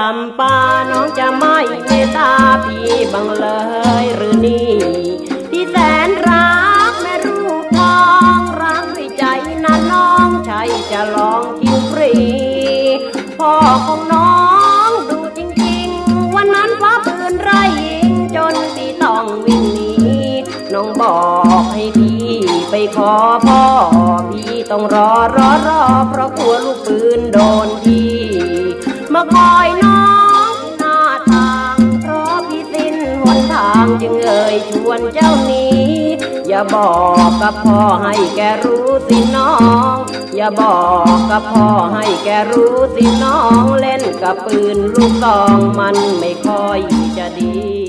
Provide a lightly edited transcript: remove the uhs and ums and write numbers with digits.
ำปาน้องจะไม่เมตตาพี่บังเลยหรือนี่พี่แสนรักแม่รูปทองรักด้วยใจนะน้องใช่จะลองกินฟรีพ่อของน้องดูจริงๆวันนั้นฟ้าปืนไล่ยิงจนพี่ต้องวิ่งหนีน้องบอกให้พี่ไปขอพ่อพี่ต้องรอเพราะกลัวลูกปืนโดนพี่มาคอยน้องหน้าทางเพราะพี่สิ้นหนทางจึงเอ่ยชวนเจ้านี้อย่าบอกกับพ่อให้แกรู้สิน้องอย่าบอกกับพ่อให้แกรู้สิน้องเล่นกับปืนลูกซองมันไม่ค่อยจะดี